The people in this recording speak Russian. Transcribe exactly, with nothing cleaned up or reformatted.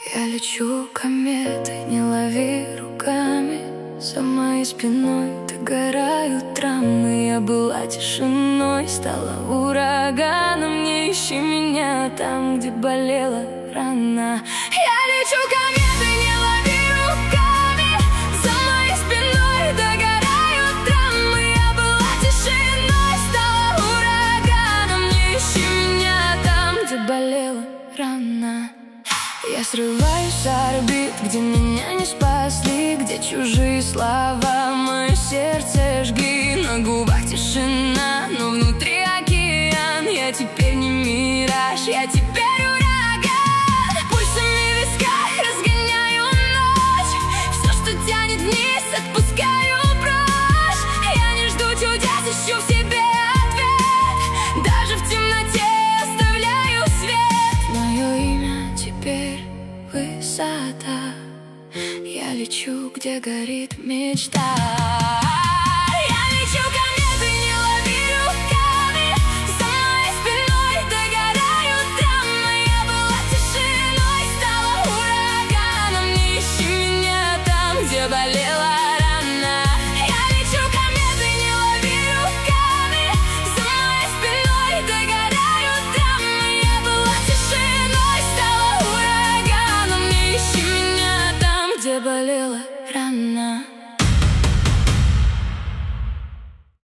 Я лечу кометой, не лови руками. За моей спиной догорают травмы. Я была тишиной, стала ураганом. Не ищи меня там, где болела рана. Я лечу кометой, не лови руками. За моей спиной догорают травмы. Я была тишиной, стала ураганом. Не ищи меня там, где болела рана. Я срываюсь с орбит, где меня не спасли, где чужие слова мое сердце жги. На губах тишина, но внутри океан. Я теперь не мираж, я теперь ураган. Пульсами в висках разгоняю ночь. Все, что тянет вниз, отпускаю прочь. Я не жду чудес, ищу в себе ответ. Даже в темноте оставляю свет. Мое имя теперь высота. Я лечу, где горит мечта.